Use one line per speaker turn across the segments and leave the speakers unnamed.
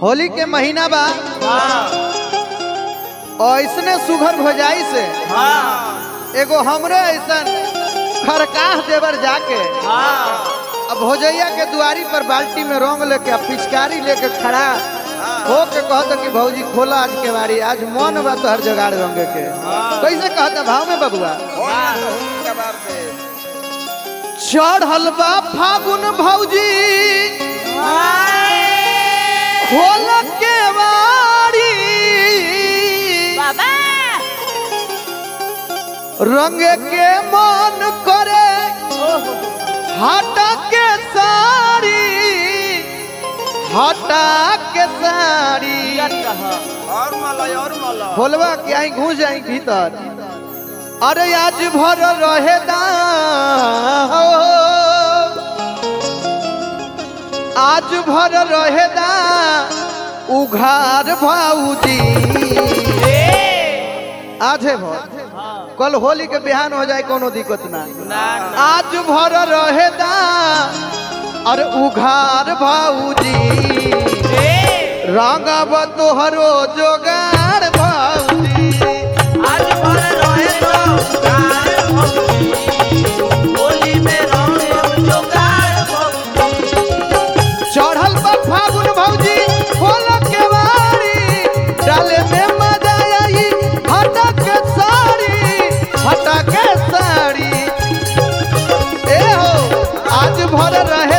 होली के महीना बा ऐसने सुघर भोजाई से एगो हमरे ऐसन खरकाह देवर जाके अब भोजैया के दुआरी पर बाल्टी में रंग लेके पिचकारी लेके खड़ा हो के कहता कि भौजी खोला आज के बारी आज मन बा तो हर जगाड़ रंग के कैसे कहता भाव में बबुआ चढ़ल बा फागुन भौजी खोल के बारी
बाबा
रंग के मन करे हटा के साड़ी हटा के साड़ी
और माला
खोलवा के आई घुस जाई भीतर अरे आज भर रहे आज भर रहे उघार भाऊजी आज है भर कल होली के बिहान हो जाए कोनो दिक्कत ना आज भर रहे अरे उघार भाऊजी रंगब तोहरो जोगार भाऊजी
आज भर रहे तो होली में रंग जोगार
चढ़ल बा फागुन भौजी खोल के बारी डाले में मजा आई हटा के साड़ी ए हो आज भर रहे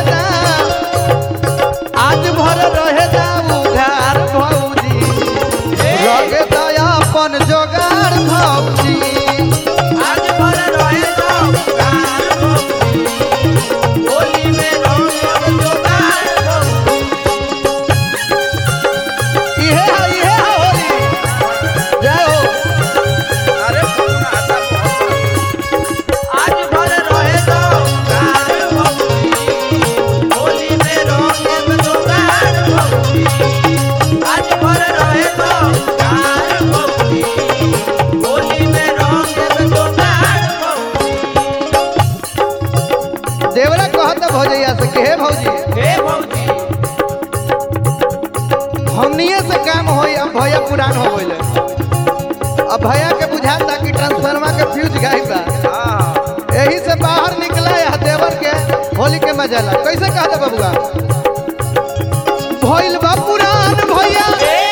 उघार भौजी लगे दया अपन जोगार भौजी
आज भर रहे तो होली में रंग जोगार
इहे होली जय हो
अरे आज भर रहे तो होली में रंग जोगार आज भर रहे तो होली में रंग जोगार
देवरा कहता भौजैया से कि हे भौजी
हे भौजी
हमनिए से काम होई अब भैया पुरान हो गइले अब भैया के बुझाता कि ट्रांसफार्मर के फ्यूज गायब बा यही से बाहर निकला है देवर के होली के मजा ला कैसे कहता बबुआ भइल बा पुरान भैया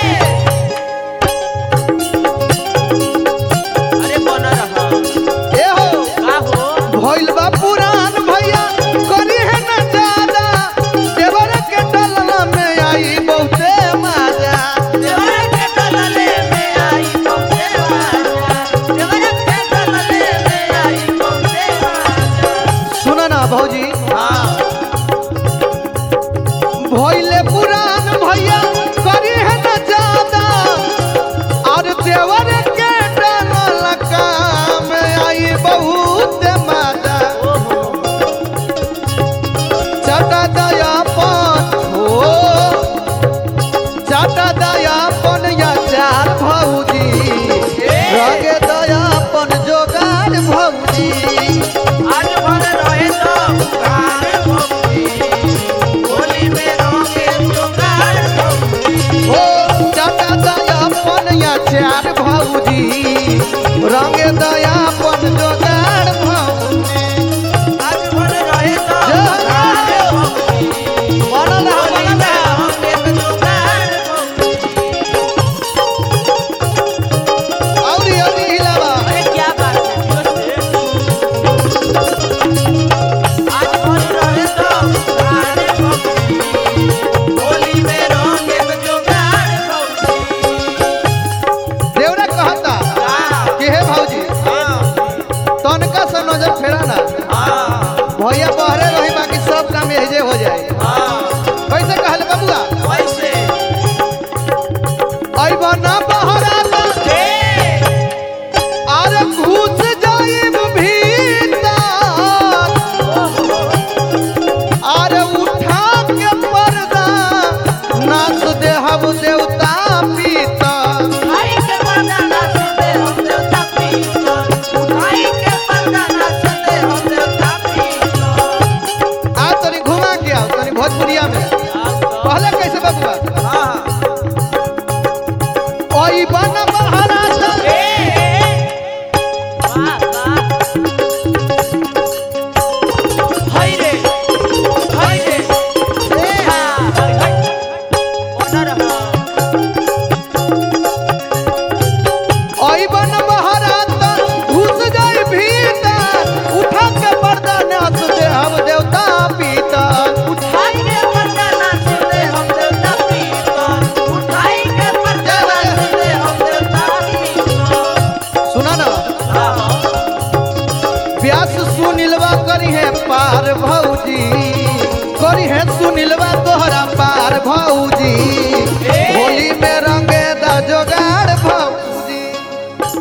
अरे बन रहा
ए हो
का हो
भइल बा पुरान भैया करी है न ज्यादा देवर के डलना में आई बहुते मजा
देवर के डलले में आई बहुते मजा देवर के डलले में आई बहुते मजा
सुना ना भौजी
हां
भइले पुरान भैया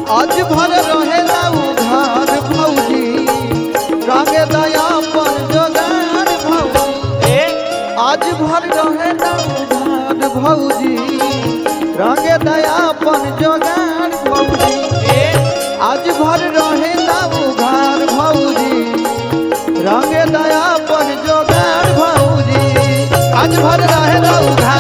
आज भर रहे उधार भौजी रंगे दया पर जोगार भौजी आज भर रहे उधार भौजी रंगे दया पर जोगार भौजी आज भर रहे उधार भौजी रंगे दया पर जोगार भौजी आज भर रहे उधार